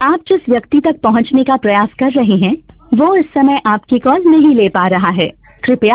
आप जिस व्यक्ति तक पहुंचने का प्रयास कर रहे हैं वो इस समय आपकी कॉल नहीं ले पा रहा है। कृपया